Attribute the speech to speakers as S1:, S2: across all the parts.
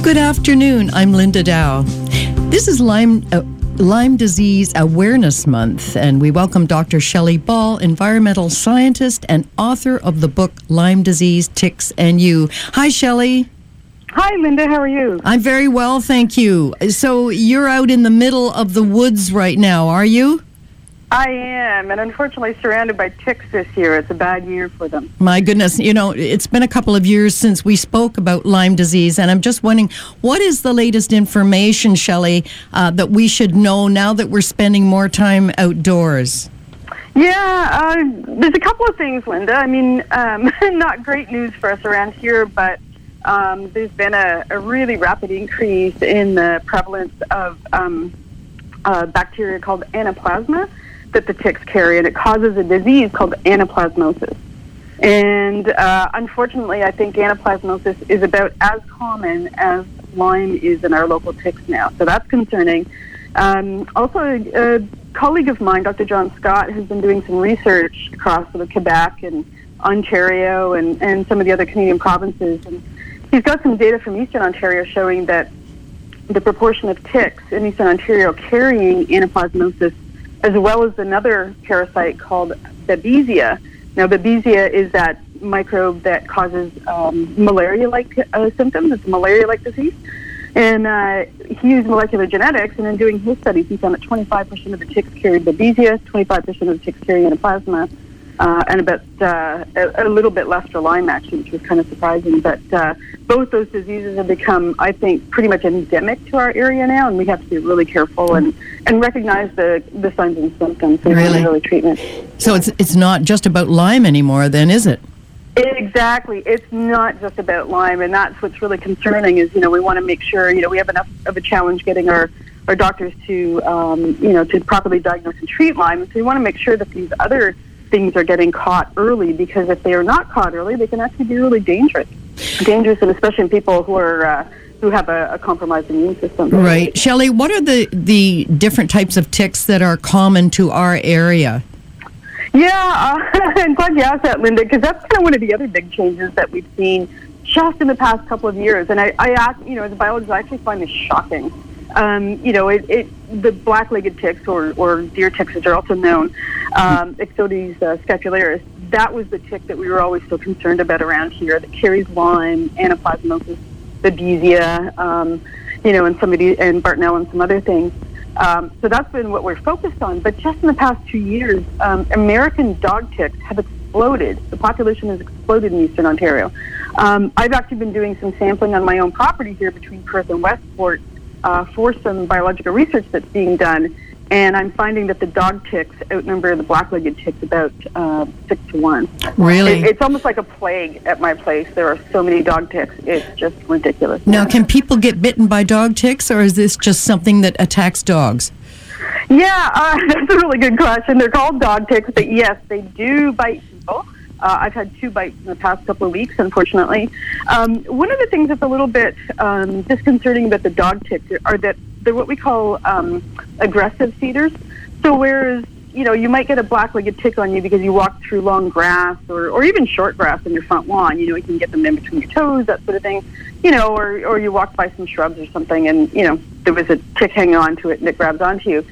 S1: Good afternoon. I'm Linda Dow. This is Lyme Disease Awareness Month, and we welcome Dr. Shelley Ball, environmental scientist and author of the book Lyme Disease, Ticks and You. Hi, Shelley.
S2: Hi, Linda. How are you?
S1: I'm very well, thank you. So you're out in the middle of the woods right now, are you?
S2: I am, and unfortunately surrounded by ticks this year. It's a bad year for them.
S1: My goodness. You know, it's been a couple of years since we spoke about Lyme disease, and I'm just wondering, what is the latest information, Shelley, that we should know now that we're spending more time outdoors?
S2: Yeah, there's a couple of things, Linda. I mean, not great news for us around here, but there's been a really rapid increase in the prevalence of bacteria called anaplasma that the ticks carry, and it causes a disease called anaplasmosis. And unfortunately, I think anaplasmosis is about as common as Lyme is in our local ticks now, so that's concerning. Also, a colleague of mine, Dr. John Scott, has been doing some research across sort of Quebec and Ontario and some of the other Canadian provinces, and he's got some data from Eastern Ontario showing that the proportion of ticks in Eastern Ontario carrying anaplasmosis, as well as another parasite called Babesia. Now, Babesia is that microbe that causes malaria-like symptoms. It's a malaria-like disease. And he used molecular genetics, and in doing his studies, he found that 25% of the ticks carried Babesia, 25% of the ticks carry anaplasma, and about a little bit less for Lyme, actually, which was kind of surprising. But both those diseases have become, I think, pretty much endemic to our area now, and we have to be really careful and recognize the signs and symptoms and early treatment.
S1: So it's not just about Lyme anymore, then, is it?
S2: Exactly. It's not just about Lyme, and that's what's really concerning is, we want to make sure, we have enough of a challenge getting our doctors to, to properly diagnose and treat Lyme. So we want to make sure that these other things are getting caught early, because if they are not caught early, they can actually be really dangerous, and especially in people who are who have a compromised immune system.
S1: Right. Shelley, what are the different types of ticks that are common to our area?
S2: Yeah, I'm glad you asked that, Linda, because that's kind of one of the other big changes that we've seen just in the past couple of years. And I ask, as a biologist, I actually find this shocking. The black-legged ticks, or deer ticks as they're also known, Ixodes scapularis, that was the tick that we were always so concerned about around here, that carries Lyme, anaplasmosis, Babesia, and Bartonella and some other things. So that's been what we're focused on. But just in the past 2 years, American dog ticks have exploded. The population has exploded in Eastern Ontario. I've actually been doing some sampling on my own property here between Perth and Westport for some biological research that's being done, and I'm finding that the dog ticks outnumber the black-legged ticks about 6-1.
S1: Really?
S2: It's almost like a plague at my place. There are so many dog ticks. It's just ridiculous.
S1: Now, can people get bitten by dog ticks, or is this just something that attacks dogs?
S2: Yeah, that's a really good question. They're called dog ticks, but yes, they do bite people. I've had 2 bites in the past couple of weeks, unfortunately. One of the things that's a little bit disconcerting about the dog ticks are that they're what we call aggressive feeders. So whereas, you might get a black-legged tick on you because you walk through long grass or even short grass in your front lawn, you can get them in between your toes, that sort of thing, or you walk by some shrubs or something and, there was a tick hanging on to it and it grabs onto you.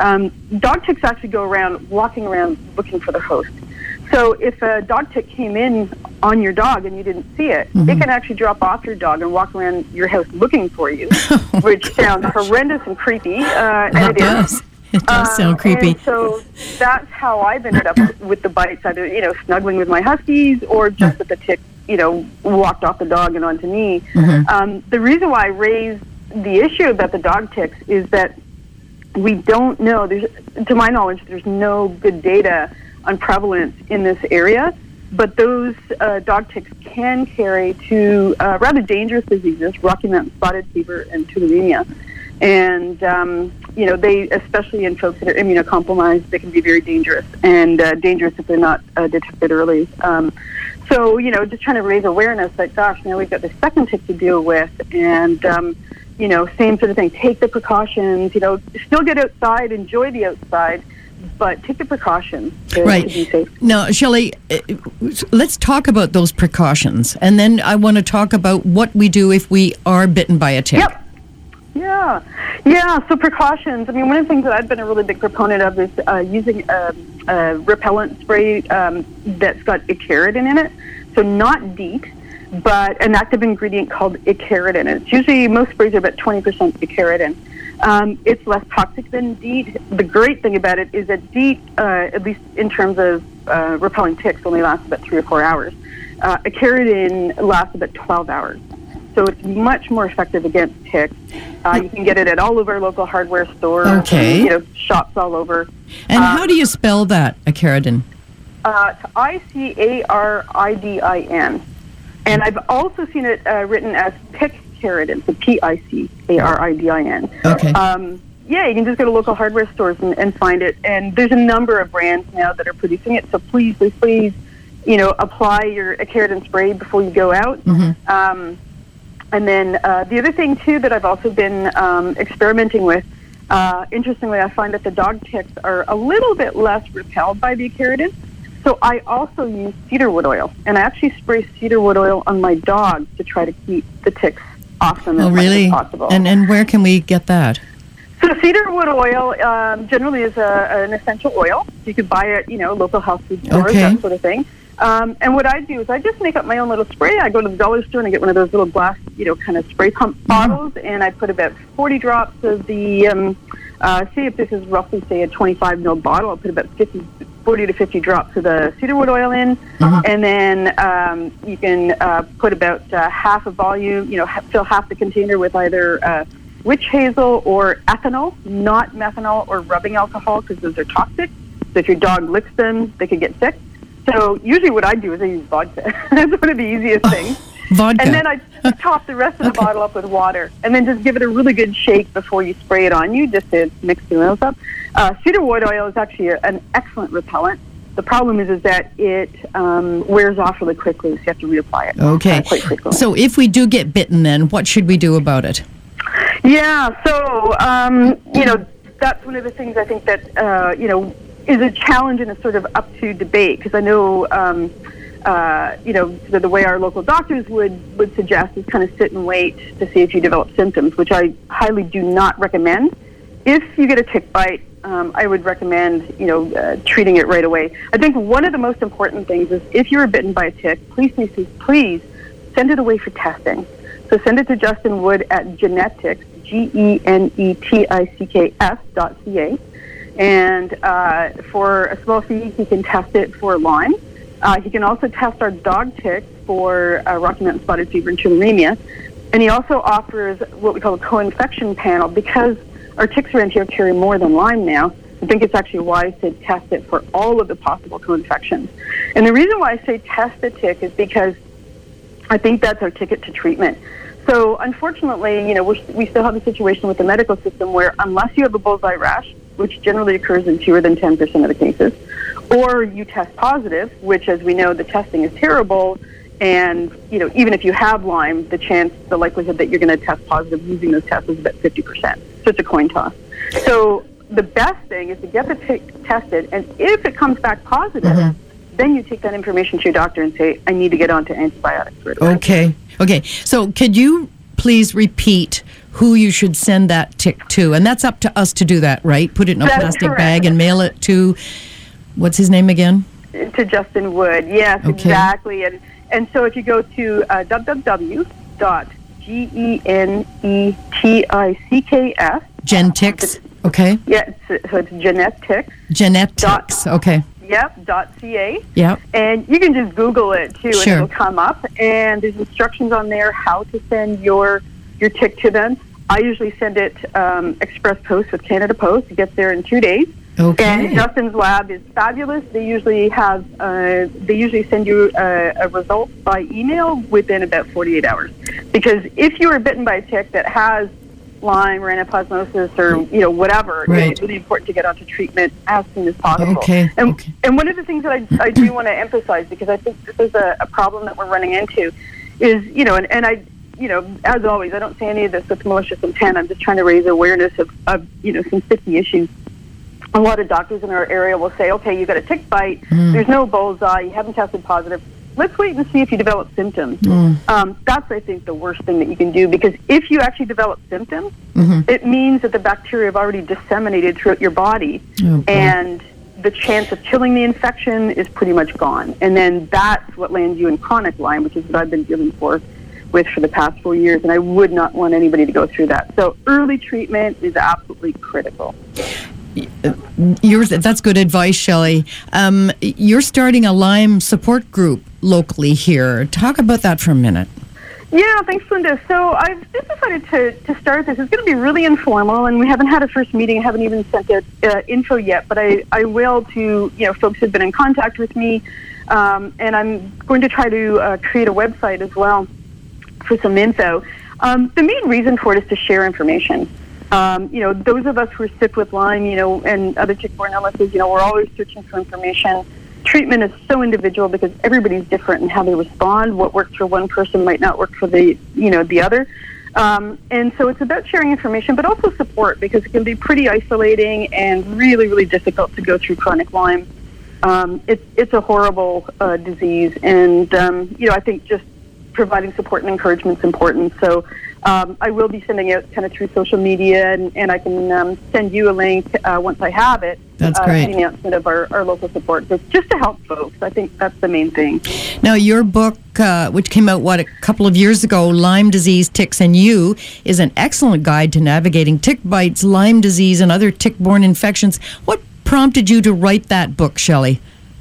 S2: Dog ticks actually go around, walking around looking for their host. So if a dog tick came in on your dog and you didn't see it, it can actually drop off your dog and walk around your house looking for you, which sounds horrendous and creepy. And it does.
S1: It does sound creepy.
S2: And so that's how I've ended up with the bites, either, snuggling with my huskies or just that the tick, walked off the dog and onto me. The reason why I raised the issue about the dog ticks is that we don't know, to my knowledge, there's no good data on prevalence in this area, but those dog ticks can carry to rather dangerous diseases, Rocky Mountain spotted fever and tularemia. And, they, especially in folks that are immunocompromised, they can be very dangerous, and dangerous if they're not detected early. So, just trying to raise awareness that, gosh, now we've got the second tick to deal with, and, same sort of thing. Take the precautions, still get outside, enjoy the outside, but take the precautions to be safe.
S1: Now, Shelley, let's talk about those precautions, and then I want to talk about what we do if we are bitten by a tick.
S2: Yep. Yeah. So precautions. I mean, one of the things that I've been a really big proponent of is using a repellent spray that's got icaridin in it. So not DEET, but an active ingredient called icaridin. And it's usually, most sprays are about 20% icaridin. It's less toxic than DEET. The great thing about it is that DEET, at least in terms of repelling ticks, only lasts about 3 or 4 hours. Icaridin lasts about 12 hours. So it's much more effective against ticks. You can get it at all of our local hardware stores, shops all over.
S1: And how do you spell that, icaridin?
S2: It's icaridin. And I've also seen it written as picaridin, so picaridin.
S1: Okay.
S2: You can just go to local hardware stores and find it. And there's a number of brands now that are producing it. So please, apply your icaridin spray before you go out. Mm-hmm. And then the other thing, too, that I've also been experimenting with, interestingly, I find that the dog ticks are a little bit less repelled by the icaridin. So I also use cedarwood oil, and I actually spray cedarwood oil on my dogs to try to keep the ticks off them as much as possible.
S1: And where can we get that?
S2: So cedarwood oil generally is an essential oil. You could buy it, local health food stores, that sort of thing. And what I do is I just make up my own little spray. I go to the dollar store and I get one of those little glass, kind of spray pump bottles, and I put about 40 drops of the, say if this is roughly, say, a 25 ml bottle, I'll put about 40 to 50 drops of the cedarwood oil in, and then you can put about half a volume, fill half the container with either witch hazel or ethanol, not methanol or rubbing alcohol, because those are toxic. So if your dog licks them, they could get sick. So usually what I do is I use vodka. That's one of the easiest things.
S1: Vodka.
S2: And then I top the rest of the bottle up with water, and then just give it a really good shake before you spray it on you, just to mix the oils up. Cedarwood oil is actually an excellent repellent. The problem is that it wears off really quickly, so you have to reapply it.
S1: Okay.
S2: Quite frequently.
S1: So if we do get bitten, then what should we do about it?
S2: Yeah. So that's one of the things I think that is a challenge and is sort of up to debate, because I know the way our local doctors would suggest is kind of sit and wait to see if you develop symptoms, which I highly do not recommend. If you get a tick bite, I would recommend, treating it right away. I think one of the most important things is if you're bitten by a tick, please send it away for testing. So send it to Justin Wood at Genetics, GENETICKS.ca. And for a small fee, he can test it for Lyme. He can also test our dog ticks for Rocky Mountain spotted fever and tularemia. And he also offers what we call a co-infection panel. Because our ticks around here carry more than Lyme now, I think it's actually wise to test it for all of the possible co-infections. And the reason why I say test the tick is because I think that's our ticket to treatment. So unfortunately, we still have a situation with the medical system where unless you have a bullseye rash, which generally occurs in fewer than 10% of the cases, or you test positive, which, as we know, the testing is terrible, and even if you have Lyme, the likelihood that you're going to test positive using those tests is about 50%. So it's a coin toss. So the best thing is to get the tick tested, and if it comes back positive, then you take that information to your doctor and say, I need to get onto antibiotics right away.
S1: Okay. So could you please repeat who you should send that tick to? And that's up to us to do that, right? Put it in a plastic bag and mail it to, what's his name again?
S2: To Justin Wood, yes, exactly. And so if you go to www.GENETICKS.
S1: Genetics, okay.
S2: Yeah, so it's Genetics.
S1: Genetics, okay.
S2: Yep, .ca.
S1: Yep.
S2: And you can just Google it, too,
S1: Sure.
S2: and it'll come up. And there's instructions on there how to send your tick to them. I usually send it express post with Canada Post. It gets there in 2 days.
S1: Okay.
S2: And Justin's lab is fabulous. They usually send you a result by email within about 48 hours. Because if you are bitten by a tick that has Lyme or anaplasmosis or whatever,
S1: right,
S2: it's really important to get onto treatment as soon as possible.
S1: Okay.
S2: And one of the things that I do want to emphasize, because I think this is a problem that we're running into, is and I as always, I don't say any of this with malicious intent. I'm just trying to raise awareness of some sticky issues. a lot of doctors in our area will say, okay, you got a tick bite, there's no bullseye, you haven't tested positive. Let's wait and see if you develop symptoms. That's, I think, the worst thing that you can do, because if you actually develop symptoms, it means that the bacteria have already disseminated throughout your body, and the chance of killing the infection is pretty much gone. And then that's what lands you in chronic Lyme, which is what I've been dealing with for the past 4 years, and I would not want anybody to go through that. So early treatment is absolutely critical.
S1: That's good advice, Shelley. You're starting a Lyme support group locally here. Talk about that for a minute.
S2: Yeah, thanks, Linda. So I've just decided to start this. It's going to be really informal, and we haven't had a first meeting. I haven't even sent out info yet, but I will to folks who've been in contact with me, and I'm going to try to create a website as well for some info. The main reason for it is to share information. Those of us who are sick with Lyme, and other tick-borne illnesses, we're always searching for information. Treatment is so individual because everybody's different in how they respond. What works for one person might not work for the other. And so it's about sharing information, but also support, because it can be pretty isolating and really, really difficult to go through chronic Lyme. It's a horrible disease, and I think just providing support and encouragement is important. So I will be sending out kind of through social media, and I can send you a link once I have it.
S1: That's great.
S2: The announcement of our local support group, just to help folks. I think that's the main thing.
S1: Now, your book, which came out, a couple of years ago, Lyme Disease, Ticks, and You, is an excellent guide to navigating tick bites, Lyme disease, and other tick-borne infections. What prompted you to write that book, Shelley?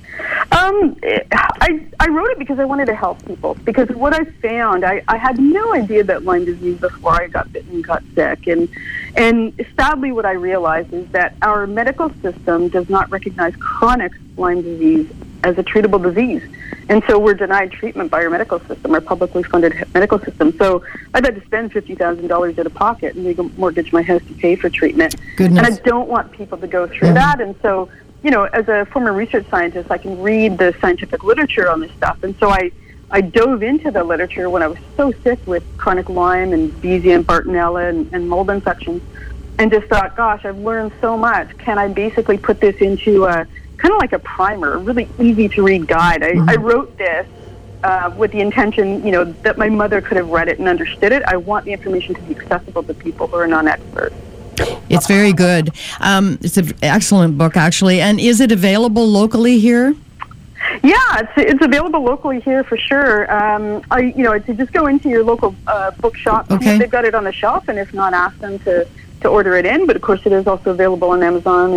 S2: I wrote it because I wanted to help people. Because what I found, I had no idea about Lyme disease before I got bitten and got sick. And sadly, what I realized is that our medical system does not recognize chronic Lyme disease as a treatable disease. And so we're denied treatment by our medical system, our publicly funded medical system. So I've had to spend $50,000 out of pocket and mortgage my house to pay for treatment.
S1: Goodness.
S2: And I don't want people to go through that. And so, as a former research scientist, I can read the scientific literature on this stuff. And so I dove into the literature when I was so sick with chronic Lyme and Babesia and Bartonella and mold infections, and just thought, gosh, I've learned so much. Can I basically put this into kind of like a primer, a really easy to read guide? I wrote this with the intention, that my mother could have read it and understood it. I want the information to be accessible to people who are non-experts.
S1: It's very good. It's an excellent book, actually. And is it available locally here?
S2: Yeah, it's available locally here for sure. To just go into your local bookshop.
S1: Okay.
S2: They've got it on the shelf, and if not, ask them to order it in. But of course, it is also available on Amazon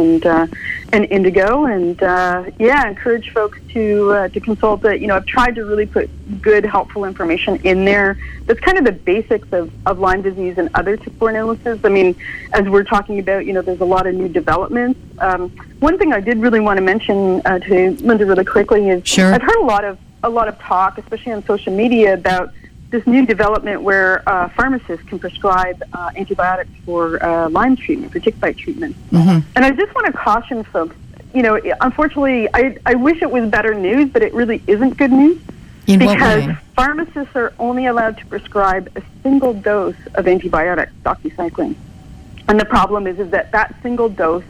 S2: and Indigo. And encourage folks to consult it. I've tried to really put good, helpful information in there. That's kind of the basics of Lyme disease and other tick-borne illnesses. I mean, as we're talking about, there's a lot of new developments. One thing I did really want to mention to Linda really quickly is
S1: Sure.
S2: I've heard a lot of talk, especially on social media, about this new development where pharmacists can prescribe antibiotics for Lyme treatment, for tick bite treatment. And I just want to caution folks, unfortunately, I wish it was better news, but it really isn't good news.
S1: In
S2: because
S1: what way?
S2: Pharmacists are only allowed to prescribe a single dose of antibiotics, doxycycline. And the problem is that single dose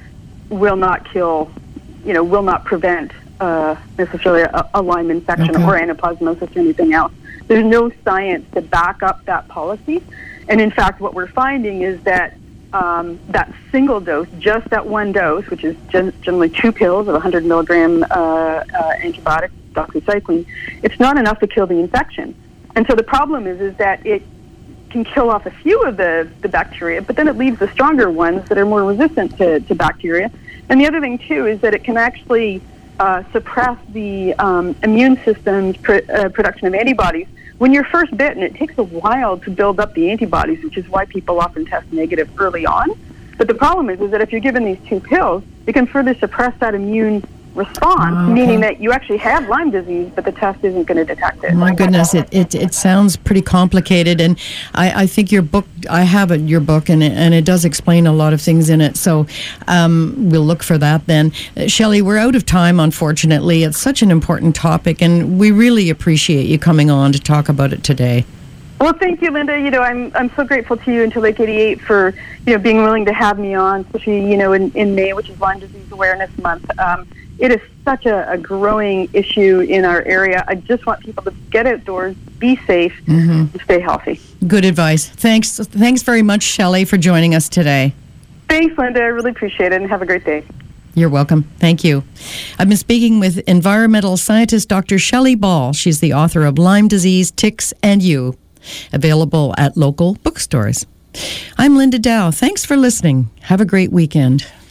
S2: will not kill, will not prevent necessarily a Lyme infection or anaplasmosis or anything else. There's no science to back up that policy. And in fact, what we're finding is that that single dose, just that one dose, which is generally 2 pills of 100 milligram antibiotic, doxycycline, it's not enough to kill the infection. And so the problem is that it can kill off a few of the bacteria, but then it leaves the stronger ones that are more resistant to bacteria. And the other thing, too, is that it can actually suppress the immune system's production of antibodies. When you're first bitten, it takes a while to build up the antibodies, which is why people often test negative early on. But the problem is that if you're given these 2 pills, it can further suppress that immune response, meaning that you actually have Lyme disease, but the test isn't going to detect it.
S1: My goodness, it sounds pretty complicated, and I think your book, I have your book, and it does explain a lot of things in it, so we'll look for that then. Shelley, we're out of time, unfortunately. It's such an important topic, and we really appreciate you coming on to talk about it today.
S2: Well, thank you, Linda. I'm so grateful to you and to Lake 88 for, being willing to have me on, especially, in May, which is Lyme Disease Awareness Month. It is such a growing issue in our area. I just want people to get outdoors, be safe, and stay healthy.
S1: Good advice. Thanks very much, Shelley, for joining us today.
S2: Thanks, Linda. I really appreciate it, and have a great day.
S1: You're welcome. Thank you. I've been speaking with environmental scientist Dr. Shelley Ball. She's the author of Lyme Disease, Ticks, and You, available at local bookstores. I'm Linda Dow. Thanks for listening. Have a great weekend.